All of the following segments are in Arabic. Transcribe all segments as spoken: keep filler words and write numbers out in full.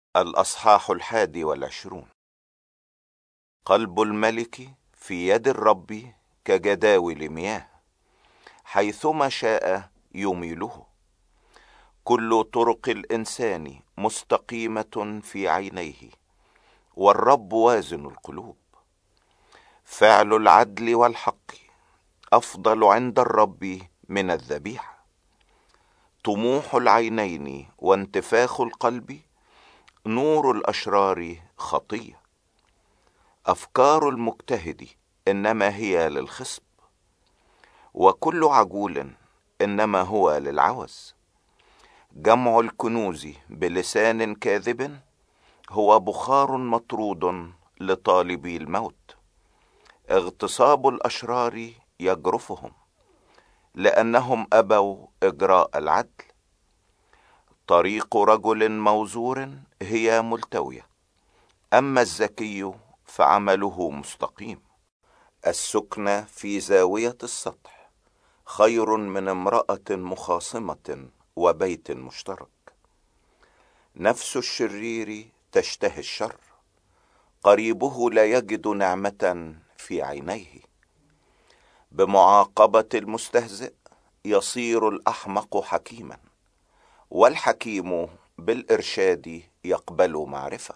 الأصحاح الحادي والعشرون. قلب الملك في يد الرب كجداول مياه، حيثما شاء يميله. كل طرق الإنسان مستقيمة في عينيه، والرب وازن القلوب. فعل العدل والحق أفضل عند الرب من الذبيحة. طموح العينين وانتفاخ القلب نور الأشرار خطية. أفكار المجتهد إنما هي للخصب، وكل عجول إنما هو للعوز. جمع الكنوز بلسان كاذب هو بخار مطرود لطالبي الموت. اغتصاب الأشرار يجرفهم، لأنهم أبوا إجراء العدل. طريق رجل موزور هي ملتوية، أما الذكي فعمله مستقيم. السكنة في زاوية السطح خير من امرأة مخاصمة وبيت مشترك. نفس الشرير تشتهي الشر، قريبه لا يجد نعمة في عينيه. بمعاقبة المستهزئ يصير الأحمق حكيما، والحكيم بالإرشاد يقبل معرفة.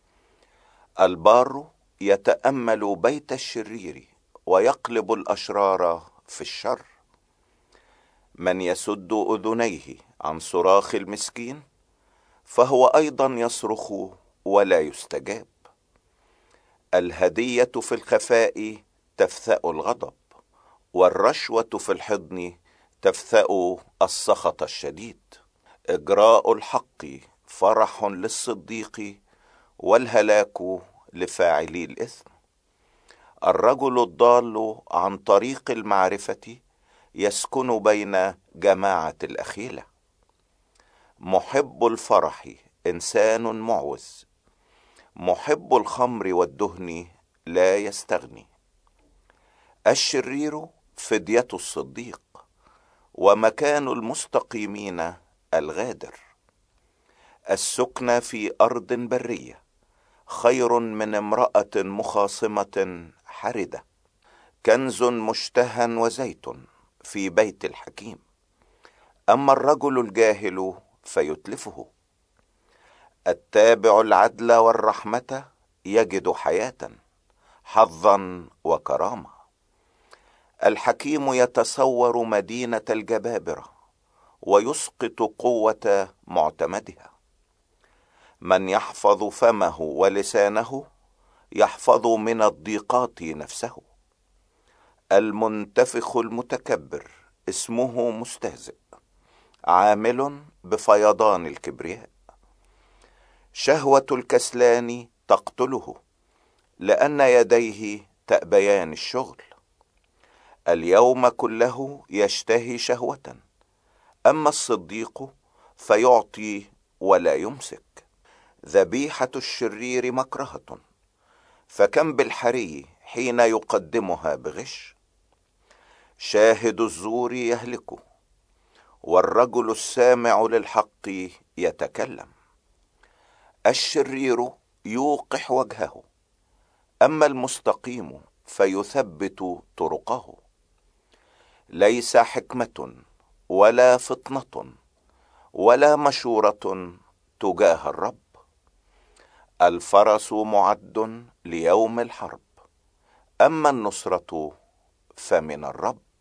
البار يتأمل بيت الشرير ويقلب الأشرار في الشر. من يسد أذنيه عن صراخ المسكين فهو أيضا يصرخ ولا يستجاب. الهدية في الخفاء تفثأ الغضب، والرشوة في الحضن تفثأ السخط الشديد. إجراء الحق فرح للصديق، والهلاك لفاعلي الإثم. الرجل الضال عن طريق المعرفة يسكن بين جماعة الأخيلة. محب الفرح إنسان معوز، محب الخمر والدهن لا يستغني. الشرير فدية الصديق، ومكان المستقيمين الغادر. السكنة في أرض برية خير من امرأة مخاصمة حردة. كنز مشتهى وزيت في بيت الحكيم، أما الرجل الجاهل فيتلفه. التابع العدل والرحمة يجد حياة، حظا وكرامة. الحكيم يتصور مدينة الجبابرة ويسقط قوة معتمدها. من يحفظ فمه ولسانه يحفظ من الضيقات نفسه. المنتفخ المتكبر اسمه مستهزئ، عامل بفيضان الكبرياء. شهوة الكسلان تقتله، لأن يديه تأبيان الشغل. اليوم كله يشتهي شهوة، أما الصديق فيعطي ولا يمسك. ذبيحة الشرير مكرهة، فكم بالحري حين يقدمها بغش. شاهد الزور يهلك، والرجل السامع للحق يتكلم. الشرير يوقح وجهه، أما المستقيم فيثبت طرقه. ليس حكمة ولا فطنة ولا مشورة تجاه الرب. الفرس معد ليوم الحرب، أما النصرة فمن الرب.